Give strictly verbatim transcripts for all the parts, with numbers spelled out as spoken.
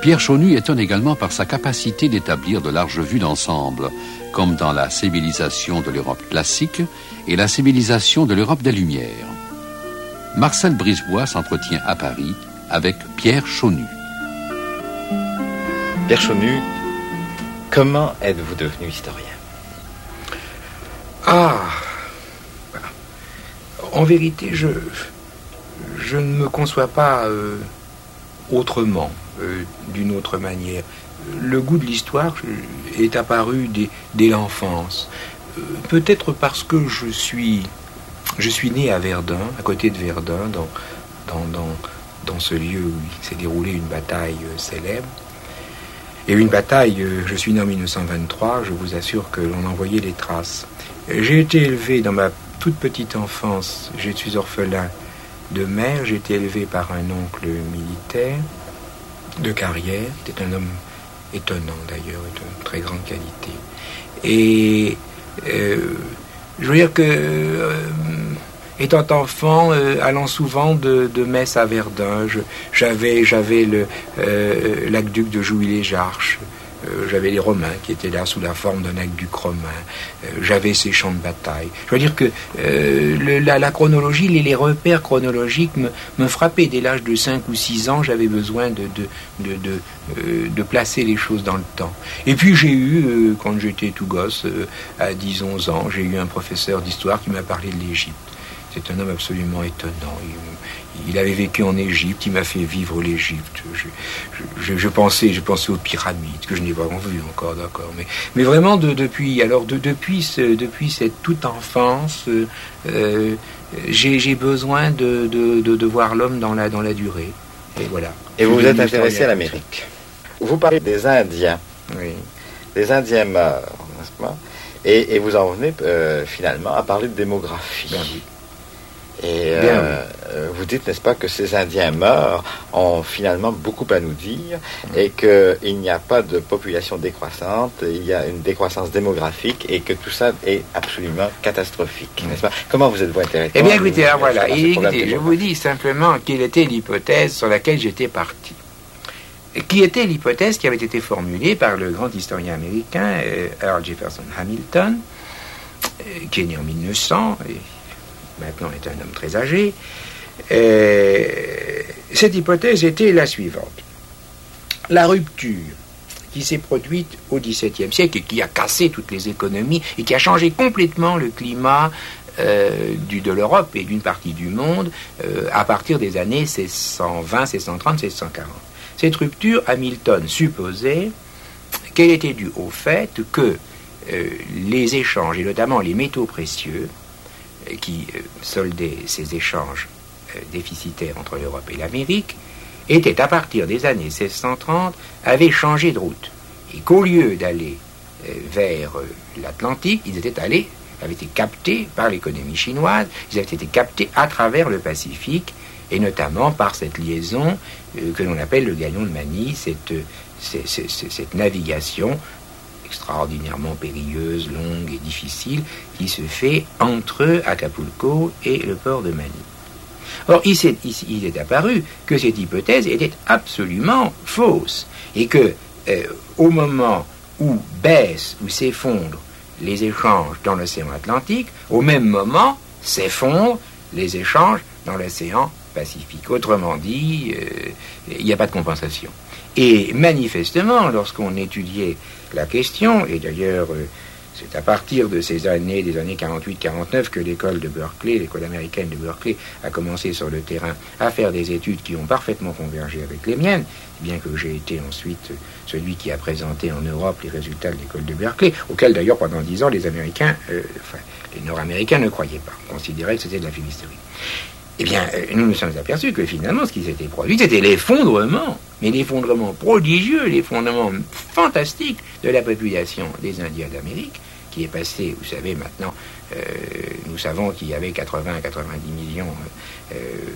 Pierre Chaunu étonne également par sa capacité d'établir de larges vues d'ensemble, comme dans la civilisation de l'Europe classique et la civilisation de l'Europe des Lumières. Marcel Brisebois s'entretient à Paris avec Pierre Chaunu. Pierre Chaunu, comment êtes-vous devenu historien? Ah, en vérité, je, je ne me conçois pas euh, autrement, euh, d'une autre manière. Le goût de l'histoire est apparu dès, dès l'enfance. Euh, peut-être parce que je suis, je suis né à Verdun, à côté de Verdun, dans, dans, dans, dans ce lieu où il s'est déroulé une bataille euh, célèbre. Et une bataille, euh, je suis né en mille neuf cent vingt-trois, je vous assure que l'on en voyait les traces. J'ai été élevé dans ma toute petite enfance, je suis orphelin de mère, j'ai été élevé par un oncle militaire de carrière, c'était un homme étonnant d'ailleurs, de très grande qualité. Et euh, je veux dire que, euh, étant enfant, euh, allant souvent de, de Metz à Verdun, je, j'avais, j'avais le euh, l'aqueduc de Jouy-les-Jarches, euh, j'avais les Romains qui étaient là sous la forme d'un aqueduc romain, euh, j'avais ces champs de bataille. Je veux dire que euh, le, la, la chronologie, les, les repères chronologiques me, me frappaient. Dès l'âge de cinq ou six ans, j'avais besoin de, de, de, de, euh, de placer les choses dans le temps. Et puis j'ai eu, euh, quand j'étais tout gosse, euh, à dix onze ans, j'ai eu un professeur d'histoire qui m'a parlé de l'Égypte. C'est un homme absolument étonnant. Il, il avait vécu en Égypte, il m'a fait vivre l'Égypte. Je, je, je, pensais, je pensais aux pyramides, que je n'ai pas vu encore, d'accord. Mais, mais vraiment, de, depuis, alors de, depuis, ce, depuis cette toute enfance, euh, j'ai, j'ai besoin de, de, de, de voir l'homme dans la, dans la durée. Et voilà. Et vous vous êtes intéressé à l'Amérique. Vous parlez des Indiens. Oui. Les Indiens meurent, n'est-ce pas? Et, et vous en venez euh, finalement à parler de démographie. Ben oui. Et euh, vous dites, n'est-ce pas, que ces Indiens meurent ont finalement beaucoup à nous dire et qu'il n'y a pas de population décroissante, il y a une décroissance démographique et que tout ça est absolument catastrophique, n'est-ce pas? Comment vous êtes-vous intéressé? Eh bien, écoutez, alors voilà, et, écoutez, je vous dis simplement quelle était l'hypothèse sur laquelle j'étais parti. Qui était l'hypothèse qui avait été formulée par le grand historien américain euh, Earl Jefferson Hamilton, euh, qui est né en mille neuf cents, et maintenant est un homme très âgé. Euh, cette hypothèse était la suivante. La rupture qui s'est produite au dix-septième siècle et qui a cassé toutes les économies et qui a changé complètement le climat euh, du, de l'Europe et d'une partie du monde euh, à partir des années seize cent vingt, seize cent trente, seize cent quarante. Cette rupture, Hamilton supposait qu'elle était due au fait que euh, les échanges, et notamment les métaux précieux, qui euh, soldaient ces échanges euh, déficitaires entre l'Europe et l'Amérique, étaient à partir des années seize cent trente, avaient changé de route. Et qu'au lieu d'aller euh, vers euh, l'Atlantique, ils étaient allés, avaient été captés par l'économie chinoise, ils avaient été captés à travers le Pacifique, et notamment par cette liaison euh, que l'on appelle le galion de Manille, cette, euh, cette, cette, cette navigation extraordinairement périlleuse, longue et difficile, qui se fait entre Acapulco et le port de Manille. Or, il, s'est, il, il est apparu que cette hypothèse était absolument fausse, et que, euh, au moment où baissent, où s'effondrent les échanges dans l'océan Atlantique, au même moment s'effondrent les échanges dans l'océan Pacifique. Autrement dit, euh, il n'y a pas de compensation. Et manifestement, lorsqu'on étudiait la question, et d'ailleurs euh, c'est à partir de ces années, des années quarante-huit quarante-neuf, que l'école de Berkeley, l'école américaine de Berkeley, a commencé sur le terrain à faire des études qui ont parfaitement convergé avec les miennes, bien que j'ai été ensuite celui qui a présenté en Europe les résultats de l'école de Berkeley, auquel d'ailleurs pendant dix ans les Américains, euh, enfin les Nord-Américains ne croyaient pas, considéraient que c'était de la fumisterie. Eh bien, nous nous sommes aperçus que finalement, ce qui s'était produit, c'était l'effondrement, mais l'effondrement prodigieux, l'effondrement fantastique de la population des Indiens d'Amérique, qui est passé, vous savez, maintenant, euh, nous savons qu'il y avait quatre-vingts à quatre-vingt-dix millions euh,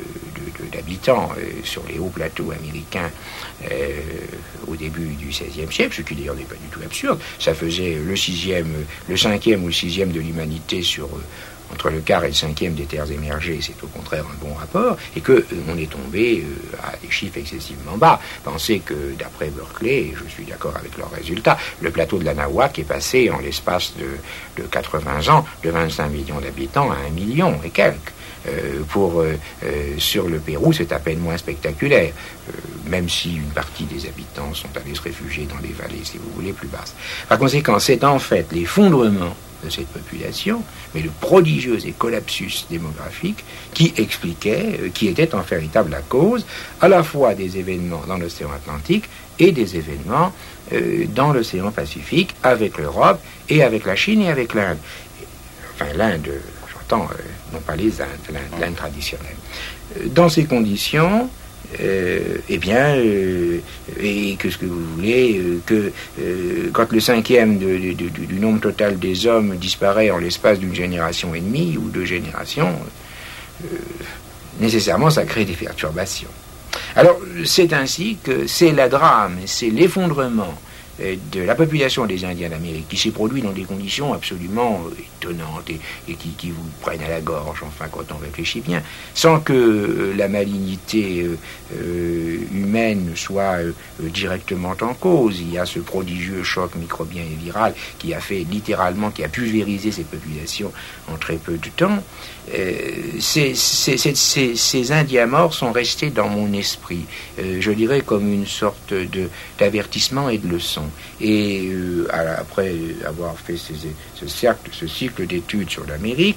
de, de, d'habitants euh, sur les hauts plateaux américains euh, au début du seizième siècle, ce qui d'ailleurs n'est pas du tout absurde. Ça faisait le sixième, le cinquième ou le sixième de l'humanité sur... Euh, entre le quart et le cinquième des terres émergées, c'est au contraire un bon rapport, et qu'on euh, est tombé euh, à des chiffres excessivement bas. Pensez que, d'après Berkeley, et je suis d'accord avec leurs résultats, le plateau de l'Anahuac est passé en l'espace de, de quatre-vingts ans de vingt-cinq millions d'habitants à un million et quelques. Euh, pour euh, euh, sur le Pérou, c'est à peine moins spectaculaire, euh, même si une partie des habitants sont allés se réfugier dans les vallées, si vous voulez, plus basses. Par conséquent, c'est en fait l'effondrement de cette population, mais le prodigieux et collapsus démographique qui expliquait, euh, qui était en véritable la cause à la fois des événements dans l'océan Atlantique et des événements euh, dans l'océan Pacifique, avec l'Europe et avec la Chine et avec l'Inde. Enfin, l'Inde, j'entends, euh, non pas les Indes, l'Inde, l'Inde traditionnelle. Euh, dans ces conditions, Euh, eh bien, euh, et que ce que vous voulez, euh, que euh, quand le cinquième de, de, de, du nombre total des hommes disparaît en l'espace d'une génération et demie ou deux générations, euh, nécessairement ça crée des perturbations. Alors, c'est ainsi que c'est la drame, c'est l'effondrement de la population des Indiens d'Amérique qui s'est produit dans des conditions absolument étonnantes et, et qui, qui vous prennent à la gorge, enfin, quand on réfléchit bien, sans que euh, la malignité euh, euh, humaine soit euh, directement en cause. Il y a ce prodigieux choc microbien et viral qui a fait littéralement, qui a pulvérisé ces populations en très peu de temps. Euh, ces, ces, ces, ces Indiens morts sont restés dans mon esprit, euh, je dirais comme une sorte de, d'avertissement et de leçon. Et euh, après avoir fait ces, ce, cercle, ce cycle d'études sur l'Amérique,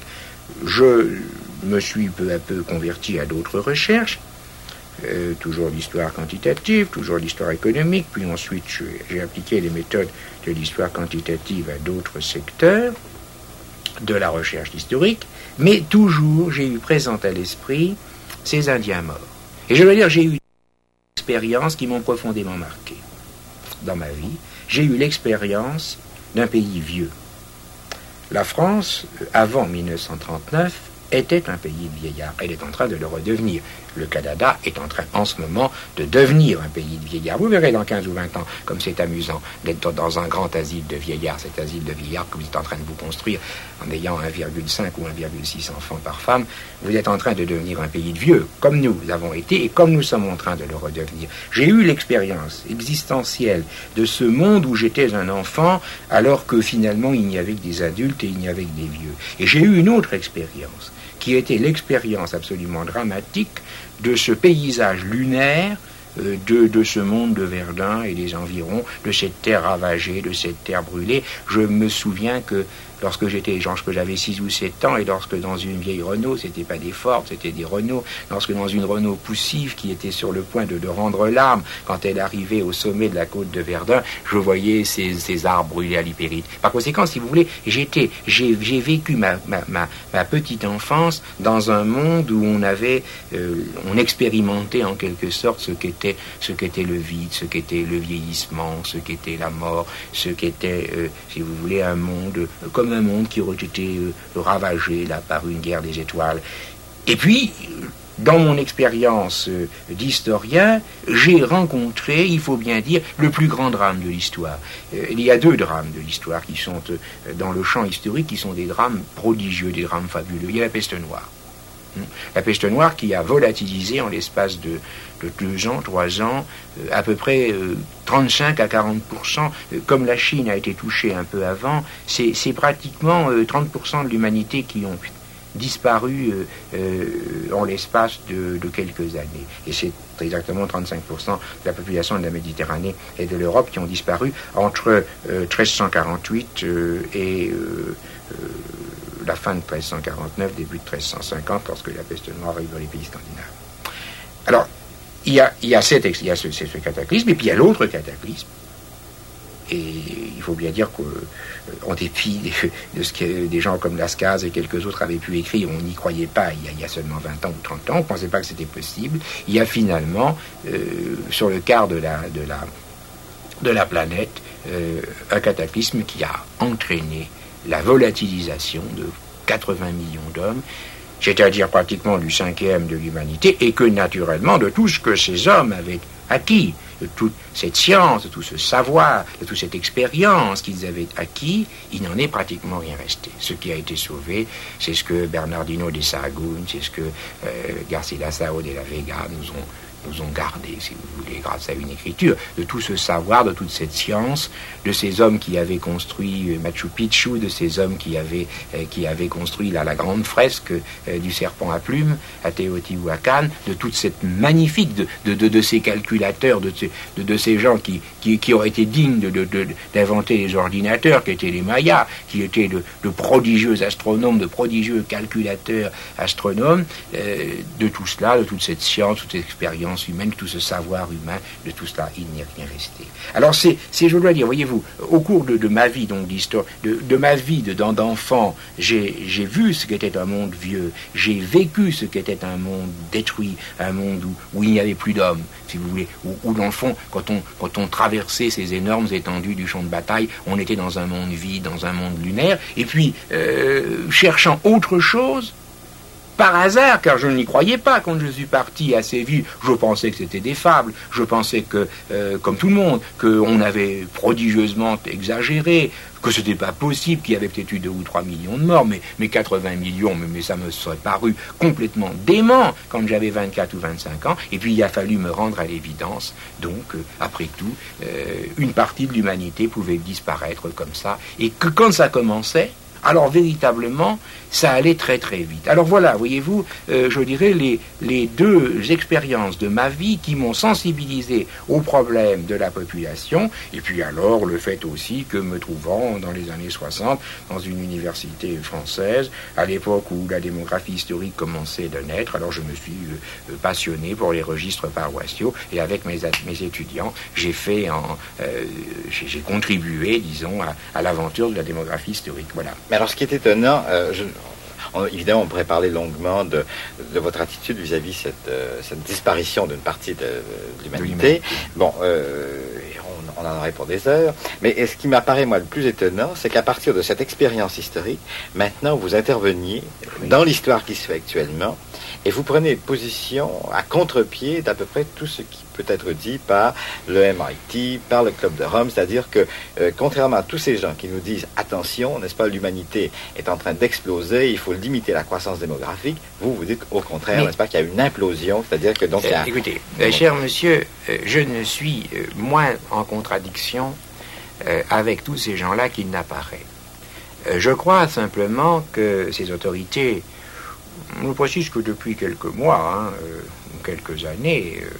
je me suis peu à peu converti à d'autres recherches, euh, toujours l'histoire quantitative, toujours l'histoire économique, puis ensuite j'ai appliqué les méthodes de l'histoire quantitative à d'autres secteurs de la recherche historique, mais toujours j'ai eu présent à l'esprit ces Indiens morts. Et je veux dire, j'ai eu des expériences qui m'ont profondément marqué dans ma vie. J'ai eu l'expérience d'un pays vieux. La France, avant mille neuf cent trente-neuf, était un pays de vieillards. Elle est en train de le redevenir. Le Canada est en train, en ce moment, de devenir un pays de vieillards. Vous verrez dans quinze ou vingt ans, comme c'est amusant d'être dans un grand asile de vieillards, cet asile de vieillards que vous êtes en train de vous construire en ayant un virgule cinq ou un virgule six enfants par femme. Vous êtes en train de devenir un pays de vieux, comme nous l'avons été et comme nous sommes en train de le redevenir. J'ai eu l'expérience existentielle de ce monde où j'étais un enfant, alors que finalement il n'y avait que des adultes et il n'y avait que des vieux. Et j'ai eu une autre expérience, qui était l'expérience absolument dramatique de ce paysage lunaire, euh, de, de ce monde de Verdun et des environs, de cette terre ravagée, de cette terre brûlée. Je me souviens que lorsque j'étais, genre, que j'avais six ou sept ans, et lorsque dans une vieille Renault, c'était pas des Ford, c'était des Renault, lorsque dans une Renault poussive qui était sur le point de, de rendre l'âme, quand elle arrivait au sommet de la côte de Verdun, je voyais ces, ces arbres brûlés à l'hypérite. Par conséquent, si vous voulez, j'étais, j'ai, j'ai vécu ma, ma, ma, ma petite enfance dans un monde où on avait, euh, on expérimentait en quelque sorte ce qu'était, ce qu'était le vide, ce qu'était le vieillissement, ce qu'était la mort, ce qu'était, euh, si vous voulez, un monde euh, comme un monde qui aurait été euh, ravagé là par une guerre des étoiles. Et puis, dans mon expérience euh, d'historien, j'ai rencontré, il faut bien dire, le plus grand drame de l'histoire. Euh, il y a deux drames de l'histoire qui sont euh, dans le champ historique, qui sont des drames prodigieux, des drames fabuleux. Il y a la peste noire. La peste noire qui a volatilisé en l'espace de, de deux ans, trois ans, euh, à peu près euh, trente-cinq à quarante pour cent. Euh, comme la Chine a été touchée un peu avant, c'est, c'est pratiquement euh, trente pour cent de l'humanité qui ont disparu euh, euh, en l'espace de, de quelques années. Et c'est exactement trente-cinq pour cent de la population de la Méditerranée et de l'Europe qui ont disparu entre euh, treize cent quarante-huit euh, et... Euh, euh, la fin de treize cent quarante-neuf, début de treize cent cinquante, lorsque la peste noire arrive dans les pays scandinaves. Alors, il y a, il y a, cette, il y a ce, ce cataclysme, et puis il y a l'autre cataclysme. Et il faut bien dire qu'en dépit de, de ce que des gens comme Lascaz et quelques autres avaient pu écrire, on n'y croyait pas il y, a, il y a seulement vingt ans ou trente ans, on ne pensait pas que c'était possible. Il y a finalement, euh, sur le quart de la, de la, de la planète, euh, un cataclysme qui a entraîné la volatilisation de quatre-vingts millions d'hommes, c'est-à-dire pratiquement du cinquième de l'humanité, et que naturellement de tout ce que ces hommes avaient acquis de toute cette science, de tout ce savoir, de toute cette expérience qu'ils avaient acquis, il n'en est pratiquement rien resté. Ce qui a été sauvé, c'est ce que Bernardino de Sahagún, c'est ce que euh, Garcilaso de la Vega nous ont nous ont gardé, si vous voulez, grâce à une écriture, de tout ce savoir, de toute cette science, de ces hommes qui avaient construit Machu Picchu, de ces hommes qui avaient, euh, qui avaient construit là, la grande fresque euh, du serpent à plumes à Teotihuacan, de toute cette magnifique, de, de, de, de ces calculateurs, de, de, de ces gens qui, qui, qui auraient été dignes de, de, de, d'inventer les ordinateurs, qui étaient les Mayas, qui étaient de, de prodigieux astronomes, de prodigieux calculateurs astronomes, euh, de tout cela, de toute cette science, toute cette expérience humaine, tout ce savoir humain, de tout cela, il n'y est rien resté. Alors c'est, c'est je dois dire, voyez-vous, au cours de, de ma vie, donc d'histoire, de, de ma vie de, d'enfant, j'ai, j'ai vu ce qu'était un monde vieux, j'ai vécu ce qu'était un monde détruit, un monde où, où il n'y avait plus d'hommes, si vous voulez, où, où dans le fond, quand on, quand on traversait ces énormes étendues du champ de bataille, on était dans un monde vide, dans un monde lunaire, et puis, euh, cherchant autre chose, par hasard, car je n'y croyais pas quand je suis parti à Séville. Je pensais que c'était des fables. Je pensais que, euh, comme tout le monde, qu'on avait prodigieusement exagéré, que ce n'était pas possible, qu'il y avait peut-être eu deux ou trois millions de morts, mais, mais quatre-vingts millions, mais, mais ça me serait paru complètement dément quand j'avais vingt-quatre ou vingt-cinq ans. Et puis il a fallu me rendre à l'évidence. Donc, euh, après tout, euh, une partie de l'humanité pouvait disparaître comme ça. Et que quand ça commençait, alors véritablement, ça allait très très vite. Alors voilà, voyez-vous, euh, je dirais les, les deux expériences de ma vie qui m'ont sensibilisé aux problèmes de la population, et puis alors le fait aussi que me trouvant dans les années soixante dans une université française, à l'époque où la démographie historique commençait de naître, alors je me suis euh, passionné pour les registres paroissiaux, et avec mes, mes étudiants, j'ai fait en, euh, j'ai, j'ai contribué, disons, à, à l'aventure de la démographie historique. Voilà. Mais alors ce qui est étonnant, euh, je... On, évidemment, on pourrait parler longuement de, de votre attitude vis-à-vis de cette, euh, cette disparition d'une partie de, de l'humanité. De l'humanité. Bon, euh, on, on en aurait pour des heures. Mais ce qui m'apparaît, moi, le plus étonnant, c'est qu'à partir de cette expérience historique, maintenant, vous interveniez oui. dans l'histoire qui se fait actuellement et vous prenez position à contre-pied d'à peu près tout ce qui peut être dit par le M I T, par le Club de Rome, c'est-à-dire que, euh, contrairement à tous ces gens qui nous disent « attention, n'est-ce pas, l'humanité est en train d'exploser, il faut limiter la croissance démographique », vous, vous dites au contraire, mais, n'est-ce pas, qu'il y a une implosion, c'est-à-dire que donc... Euh, il y a... Écoutez, euh, cher monsieur, euh, je ne suis euh, moins en contradiction euh, avec tous ces gens-là qu'il n'apparaît. Euh, je crois simplement que ces autorités, je précise que depuis quelques mois, hein, euh, quelques années... Euh,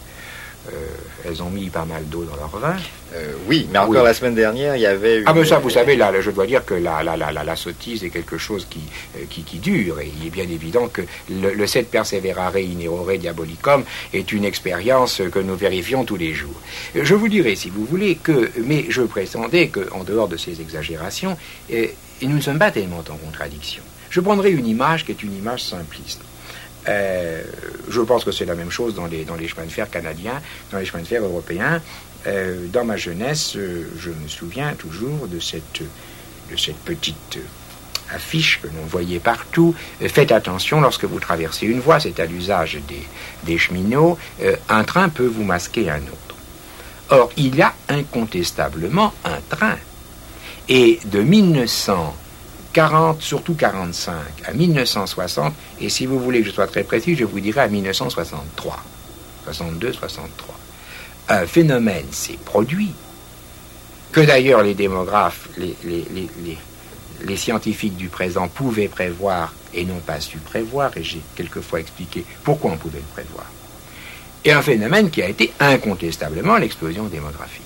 Euh, elles ont mis pas mal d'eau dans leur vin. Euh, oui, mais encore oui. La semaine dernière, il y avait... Une... Ah mais ça, vous savez, là, là je dois dire que la, la, la, la, la sottise est quelque chose qui, euh, qui, qui dure, et il est bien évident que le, le sed perseverare in errore diabolicum est une expérience que nous vérifions tous les jours. Je vous dirai, si vous voulez, que... Mais je prétendais qu'en dehors de ces exagérations, euh, nous ne sommes pas tellement en contradiction. Je prendrai une image qui est une image simpliste. Euh, je pense que c'est la même chose dans les, dans les chemins de fer canadiens, dans les chemins de fer européens. Euh, dans ma jeunesse, euh, je me souviens toujours de cette, de cette petite affiche que l'on voyait partout. Euh, faites attention lorsque vous traversez une voie, c'est à l'usage des, des cheminots, euh, un train peut vous masquer un autre. Or, il y a incontestablement un train. Et de mille neuf cent quarante, surtout quarante-cinq, à mille neuf cent soixante, et si vous voulez que je sois très précis, je vous dirai à mille neuf cent soixante-trois, soixante-deux, soixante-trois. Un phénomène s'est produit, que d'ailleurs les démographes, les, les, les, les, les scientifiques du présent pouvaient prévoir et n'ont pas su prévoir, et j'ai quelquefois expliqué pourquoi on pouvait le prévoir. Et un phénomène qui a été incontestablement l'explosion démographique.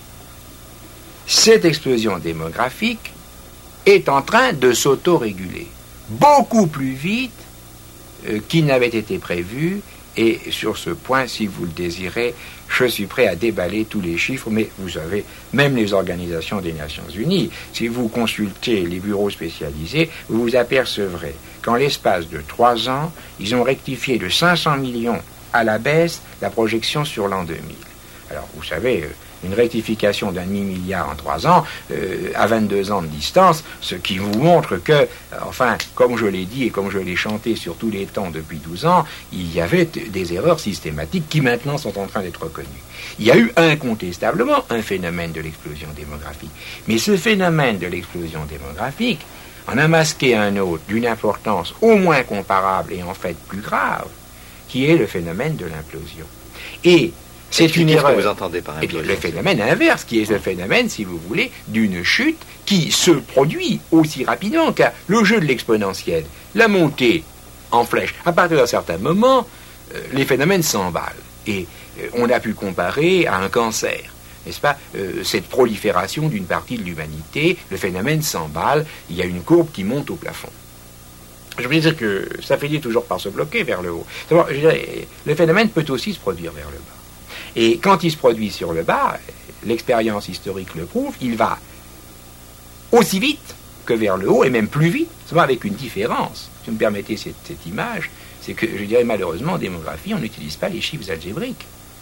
Cette explosion démographique est en train de s'auto-réguler beaucoup plus vite euh, qu'il n'avait été prévu, et sur ce point, si vous le désirez, je suis prêt à déballer tous les chiffres, mais vous savez, même les organisations des Nations Unies, si vous consultez les bureaux spécialisés, vous vous apercevrez qu'en l'espace de trois ans, ils ont rectifié de cinq cents millions à la baisse la projection sur l'an deux mille. Alors, vous savez, une rectification d'un demi-milliard en trois ans, euh, à vingt-deux ans de distance, ce qui vous montre que, enfin, comme je l'ai dit et comme je l'ai chanté sur tous les temps depuis douze ans, il y avait des erreurs systématiques qui maintenant sont en train d'être reconnues. Il y a eu incontestablement un phénomène de l'explosion démographique. Mais ce phénomène de l'explosion démographique en a masqué un autre d'une importance au moins comparable et en fait plus grave, qui est le phénomène de l'implosion. Et c'est une erreur. Qu'est-ce que vous entendez par implosion? Le phénomène inverse, qui est le phénomène, si vous voulez, d'une chute qui se produit aussi rapidement, car le jeu de l'exponentielle, la montée en flèche, à partir d'un certain moment, euh, les phénomènes s'emballent. Et euh, on a pu comparer à un cancer, n'est-ce pas, euh, cette prolifération d'une partie de l'humanité, le phénomène s'emballe, il y a une courbe qui monte au plafond. Je veux dire que ça finit toujours par se bloquer vers le haut. D'abord, je dirais, le phénomène peut aussi se produire vers le bas. Et quand il se produit sur le bas, l'expérience historique le prouve, il va aussi vite que vers le haut, et même plus vite, seulement avec une différence. Si vous me permettez cette, cette image, c'est que, je dirais malheureusement, en démographie, on n'utilise pas les chiffres algébriques.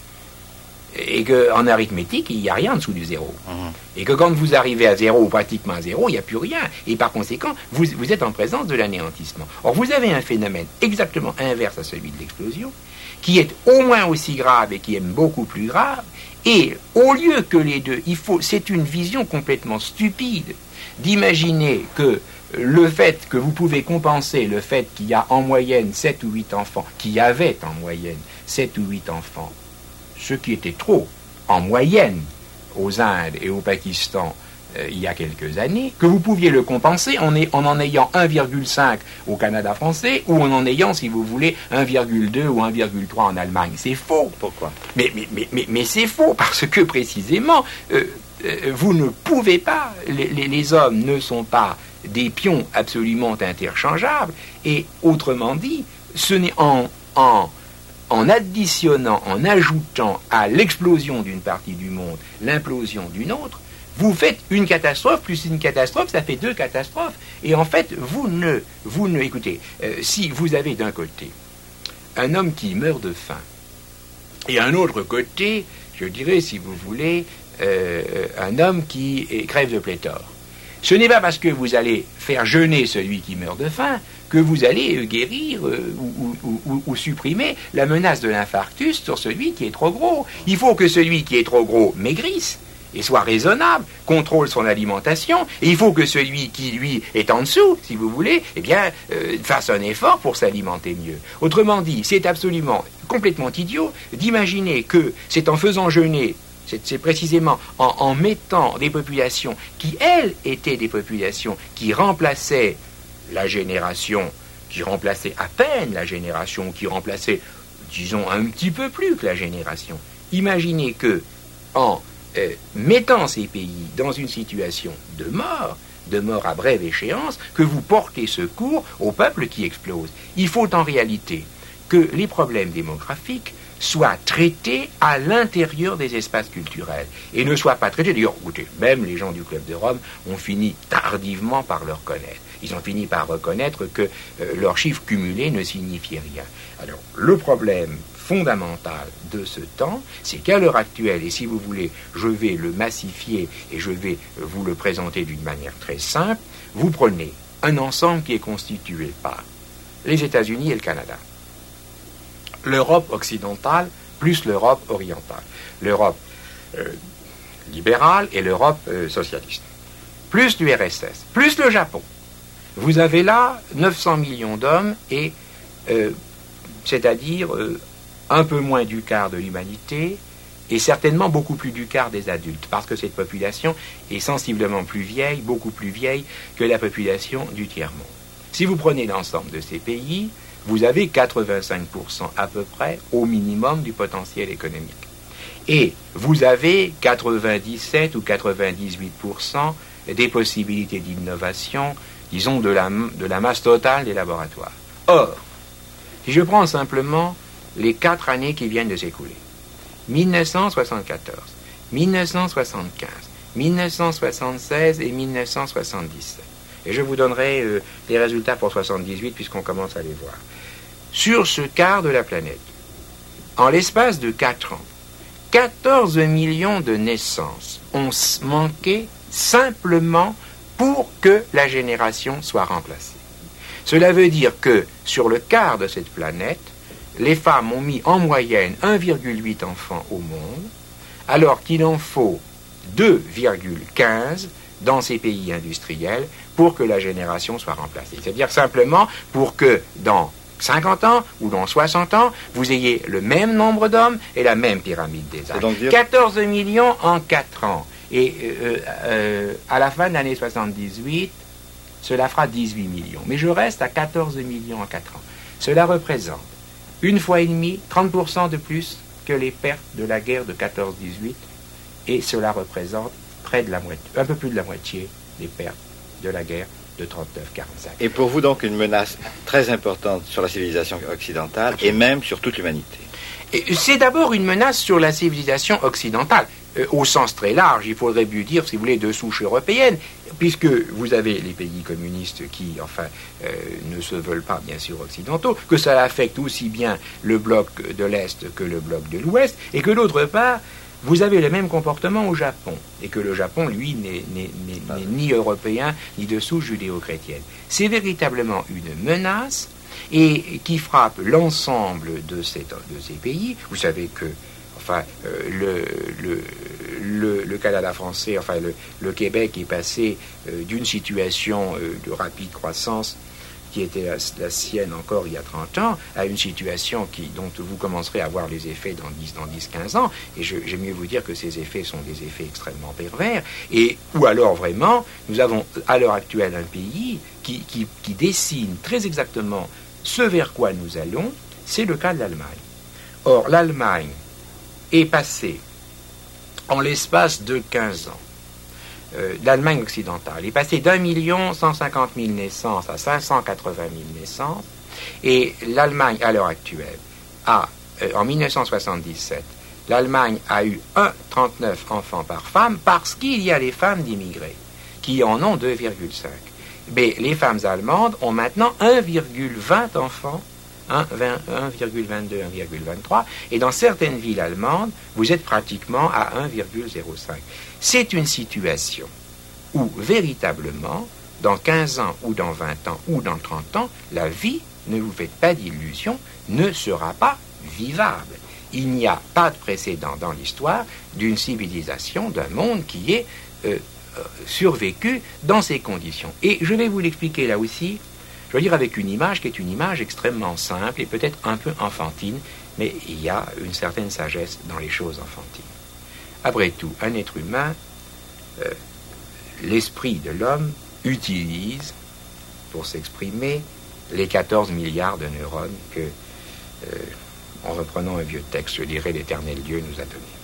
Et qu'en arithmétique, il n'y a rien en dessous du zéro. Mmh. Et que quand vous arrivez à zéro, ou pratiquement à zéro, il n'y a plus rien. Et par conséquent, vous, vous êtes en présence de l'anéantissement. Or, vous avez un phénomène exactement inverse à celui de l'explosion, qui est au moins aussi grave et qui est beaucoup plus grave, et au lieu que les deux, il faut, c'est une vision complètement stupide d'imaginer que le fait que vous pouvez compenser le fait qu'il y a en moyenne sept ou huit enfants, qu'il y avait en moyenne sept ou huit enfants, ce qui était trop en moyenne aux Indes et au Pakistan, Euh, il y a quelques années, que vous pouviez le compenser en, en en ayant un virgule cinq au Canada français ou en en ayant, si vous voulez, un virgule deux ou un virgule trois en Allemagne. C'est faux. Pourquoi? Mais, mais, mais, mais, mais c'est faux, parce que précisément, euh, euh, vous ne pouvez pas, les, les, les hommes ne sont pas des pions absolument interchangeables, et autrement dit, ce n'est en... en en additionnant, en ajoutant à l'explosion d'une partie du monde l'implosion d'une autre, vous faites une catastrophe plus une catastrophe, ça fait deux catastrophes. Et en fait, vous ne... vous ne écoutez, euh, si vous avez d'un côté un homme qui meurt de faim, et un autre côté, je dirais, si vous voulez, euh, un homme qui est, crève de pléthore, ce n'est pas parce que vous allez faire jeûner celui qui meurt de faim que vous allez euh, guérir euh, ou, ou, ou, ou supprimer la menace de l'infarctus sur celui qui est trop gros. Il faut que celui qui est trop gros maigrisse et soit raisonnable, contrôle son alimentation, et il faut que celui qui, lui, est en dessous, si vous voulez, eh bien, euh, fasse un effort pour s'alimenter mieux. Autrement dit, c'est absolument complètement idiot d'imaginer que c'est en faisant jeûner, c'est, c'est précisément en, en mettant des populations qui, elles, étaient des populations qui remplaçaient la génération, qui remplaçaient à peine la génération, qui remplaçaient, disons, un petit peu plus que la génération. Imaginez que, en Euh, mettant ces pays dans une situation de mort, de mort à brève échéance, que vous portez secours au peuple qui explose. Il faut en réalité que les problèmes démographiques soient traités à l'intérieur des espaces culturels et ne soient pas traités. D'ailleurs, écoutez, même les gens du Club de Rome ont fini tardivement par le reconnaître. Ils ont fini par reconnaître que euh, leurs chiffres cumulés ne signifiaient rien. Alors, le problème fondamental de ce temps, c'est qu'à l'heure actuelle, et si vous voulez, je vais le massifier et je vais vous le présenter d'une manière très simple, vous prenez un ensemble qui est constitué par les États-Unis et le Canada, l'Europe occidentale plus l'Europe orientale, l'Europe euh, libérale et l'Europe euh, socialiste, plus l'U R S S, plus le Japon. Vous avez là neuf cents millions d'hommes et euh, c'est-à-dire euh, un peu moins du quart de l'humanité, et certainement beaucoup plus du quart des adultes, parce que cette population est sensiblement plus vieille, beaucoup plus vieille que la population du tiers-monde. Si vous prenez l'ensemble de ces pays, vous avez quatre-vingt-cinq pour cent à peu près, au minimum, du potentiel économique. Et vous avez quatre-vingt-dix-sept ou quatre-vingt-dix-huit pour cent des possibilités d'innovation, disons, de la, de la masse totale des laboratoires. Or, si je prends simplement les quatre années qui viennent de s'écouler, mille neuf cent soixante-quatorze, mille neuf cent soixante-quinze, mille neuf cent soixante-seize et mille neuf cent soixante-dix-sept. Et je vous donnerai euh, les résultats pour soixante-dix-huit puisqu'on commence à les voir. Sur ce quart de la planète, en l'espace de quatre ans, quatorze millions de naissances ont manqué simplement pour que la génération soit remplacée. Cela veut dire que sur le quart de cette planète, les femmes ont mis en moyenne un virgule huit enfants au monde, alors qu'il en faut deux virgule quinze dans ces pays industriels pour que la génération soit remplacée. C'est-à-dire simplement pour que dans cinquante ans ou dans soixante ans, vous ayez le même nombre d'hommes et la même pyramide des âges. Dire... quatorze millions en quatre ans. Et euh, euh, à la fin de l'année soixante-dix-huit, cela fera dix-huit millions. Mais je reste à quatorze millions en quatre ans. Cela représente une fois et demie, trente pour cent de plus que les pertes de la guerre de quatorze dix-huit. Et cela représente près de la moitié, un peu plus de la moitié des pertes de la guerre de trente-neuf quarante-cinq. Et pour vous donc une menace très importante sur la civilisation occidentale et même sur toute l'humanité. Et c'est d'abord une menace sur la civilisation occidentale. Euh, au sens très large, il faudrait mieux dire, si vous voulez, de souche européenne, puisque vous avez les pays communistes qui, enfin, euh, ne se veulent pas, bien sûr, occidentaux, que ça affecte aussi bien le bloc de l'Est que le bloc de l'Ouest, et que d'autre part, vous avez le même comportement au Japon, et que le Japon, lui, n'est, n'est, n'est, n'est ni européen, ni de souche judéo-chrétienne. C'est véritablement une menace, et qui frappe l'ensemble de, cette, de ces pays. Vous savez que enfin, euh, le, le, le, le Canada français, enfin le, le Québec est passé euh, d'une situation euh, de rapide croissance qui était la, la sienne encore il y a trente ans, à une situation qui, dont vous commencerez à voir les effets dans dix, dans dix, quinze ans, et je, j'aime mieux vous dire que ces effets sont des effets extrêmement pervers, et ou alors vraiment, nous avons à l'heure actuelle un pays qui, qui, qui dessine très exactement ce vers quoi nous allons, c'est le cas de l'Allemagne. Or, l'Allemagne est passée, en l'espace de quinze ans, euh, l'Allemagne occidentale est passée d'un million cent cinquante mille naissances à cinq cent quatre-vingt mille naissances, et l'Allemagne, à l'heure actuelle, a, euh, en mille neuf cent soixante-dix-sept, l'Allemagne a eu un virgule trente-neuf enfants par femme parce qu'il y a les femmes d'immigrés qui en ont deux virgule cinq. Mais les femmes allemandes ont maintenant un virgule vingt enfants, un virgule vingt-deux, un virgule vingt-trois, et dans certaines villes allemandes, vous êtes pratiquement à un virgule zéro cinq. C'est une situation où, véritablement, dans quinze ans, ou dans vingt ans, ou dans trente ans, la vie, ne vous faites pas d'illusions, ne sera pas vivable. Il n'y a pas de précédent dans l'histoire d'une civilisation, d'un monde qui est euh, euh, survécu dans ces conditions. Et je vais vous l'expliquer là aussi, je veux dire avec une image qui est une image extrêmement simple et peut-être un peu enfantine, mais il y a une certaine sagesse dans les choses enfantines. Après tout, un être humain, euh, l'esprit de l'homme utilise, pour s'exprimer, les quatorze milliards de neurones que, euh, en reprenant un vieux texte, je dirais, l'Éternel Dieu nous a donné.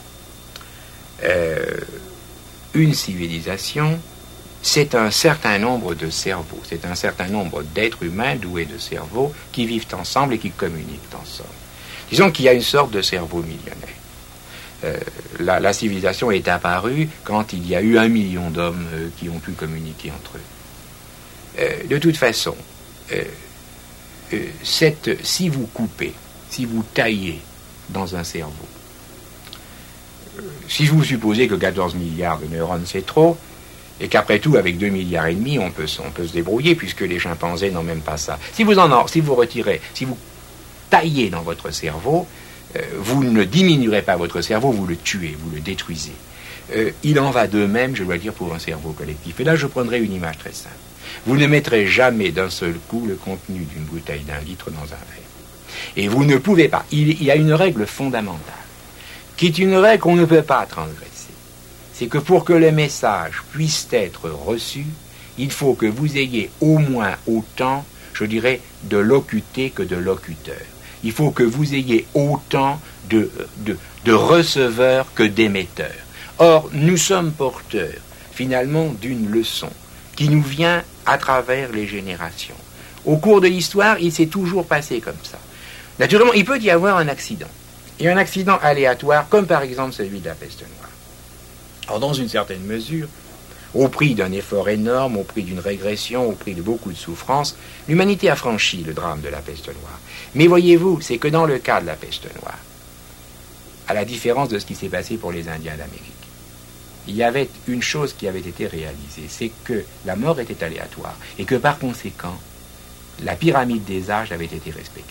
Euh, une civilisation, c'est un certain nombre de cerveaux, c'est un certain nombre d'êtres humains doués de cerveau qui vivent ensemble et qui communiquent ensemble. Disons qu'il y a une sorte de cerveau millionnaire. Euh, la, la civilisation est apparue quand il y a eu un million d'hommes euh, qui ont pu communiquer entre eux. Euh, de toute façon, euh, euh, cette, si vous coupez, si vous taillez dans un cerveau, euh, si vous supposez que quatorze milliards de neurones c'est trop, et qu'après tout, avec deux milliards et demi, on peut, on peut se débrouiller, puisque les chimpanzés n'ont même pas ça. Si vous en or, si vous retirez, si vous taillez dans votre cerveau, euh, vous ne diminuerez pas votre cerveau, vous le tuez, vous le détruisez. Euh, il en va de même, je dois dire, pour un cerveau collectif. Et là, je prendrai une image très simple. Vous ne mettrez jamais d'un seul coup le contenu d'une bouteille d'un litre dans un verre. Et vous ne pouvez pas. Il, il y a une règle fondamentale, qui est une règle qu'on ne peut pas transgresser. C'est que pour que le message puisse être reçu, il faut que vous ayez au moins autant, je dirais, de locutés que de locuteurs. Il faut que vous ayez autant de, de, de receveurs que d'émetteurs. Or, nous sommes porteurs, finalement, d'une leçon qui nous vient à travers les générations. Au cours de l'histoire, il s'est toujours passé comme ça. Naturellement, il peut y avoir un accident. Et un accident aléatoire, comme par exemple celui de la peste noire. Alors, dans une certaine mesure, au prix d'un effort énorme, au prix d'une régression, au prix de beaucoup de souffrances, l'humanité a franchi le drame de la peste noire. Mais voyez-vous, c'est que dans le cas de la peste noire, à la différence de ce qui s'est passé pour les Indiens d'Amérique. Il y avait une chose qui avait été réalisée, c'est que la mort était aléatoire et que par conséquent, la pyramide des âges avait été respectée.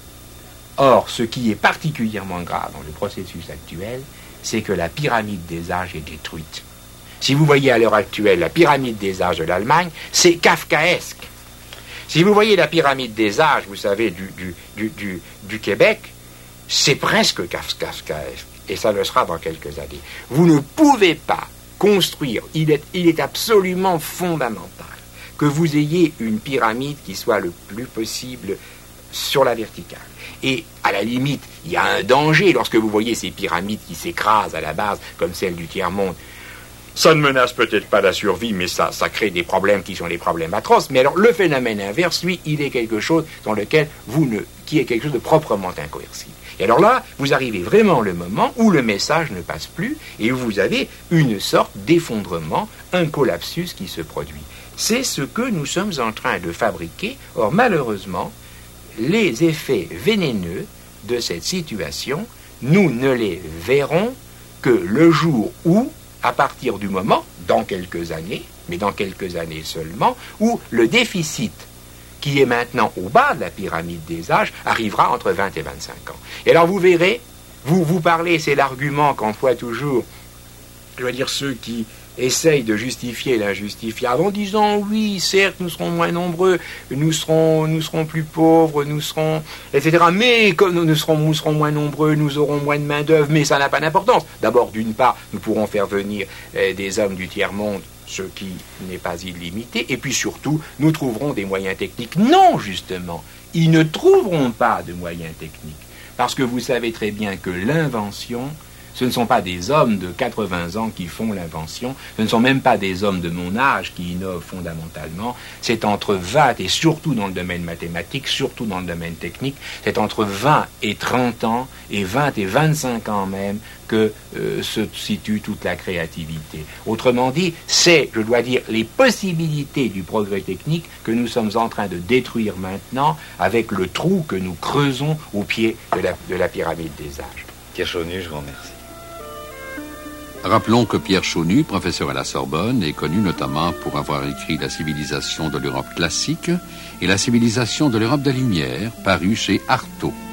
Or, ce qui est particulièrement grave dans le processus actuel, c'est que la pyramide des âges est détruite. Si vous voyez à l'heure actuelle la pyramide des âges de l'Allemagne, c'est kafkaesque. Si vous voyez la pyramide des âges, vous savez, du, du, du, du, du Québec, c'est presque kafkaesque. Et ça le sera dans quelques années. Vous ne pouvez pas construire, il est, il est absolument fondamental que vous ayez une pyramide qui soit le plus possible sur la verticale. Et à la limite, il y a un danger lorsque vous voyez ces pyramides qui s'écrasent à la base, comme celle du tiers-monde. Ça ne menace peut-être pas la survie, mais ça, ça crée des problèmes qui sont des problèmes atroces. Mais alors, le phénomène inverse, lui, il est quelque chose dans lequel vous ne, qui est quelque chose de proprement incoercible. Et alors là, vous arrivez vraiment le moment où le message ne passe plus et où vous avez une sorte d'effondrement, un collapsus qui se produit. C'est ce que nous sommes en train de fabriquer. Or, malheureusement, les effets vénéneux de cette situation, nous ne les verrons que le jour où, à partir du moment, dans quelques années, mais dans quelques années seulement, où le déficit qui est maintenant au bas de la pyramide des âges arrivera entre vingt et vingt-cinq ans. Et alors vous verrez, vous vous parlez, c'est l'argument qu'emploient toujours, je veux dire, ceux qui essayent de justifier l'injustifiable en disant oui, certes, nous serons moins nombreux, nous serons, nous serons plus pauvres, nous serons, et cetera. Mais comme nous serons, nous serons moins nombreux, nous aurons moins de main-d'œuvre, mais ça n'a pas d'importance. D'abord, d'une part, nous pourrons faire venir eh, des hommes du tiers-monde, ce qui n'est pas illimité, et puis surtout, nous trouverons des moyens techniques. Non, justement, ils ne trouveront pas de moyens techniques, parce que vous savez très bien que l'invention, ce ne sont pas des hommes de quatre-vingts ans qui font l'invention, ce ne sont même pas des hommes de mon âge qui innovent fondamentalement, c'est entre vingt, et surtout dans le domaine mathématique, surtout dans le domaine technique, c'est entre vingt et trente ans, et vingt et vingt-cinq ans même, que euh, se situe toute la créativité. Autrement dit, c'est, je dois dire, les possibilités du progrès technique que nous sommes en train de détruire maintenant avec le trou que nous creusons au pied de la, de la pyramide des âges. Pierre Chaunu, je vous remercie. Rappelons que Pierre Chaunu, professeur à la Sorbonne, est connu notamment pour avoir écrit La civilisation de l'Europe classique et La civilisation de l'Europe des Lumières, paru chez Artaud.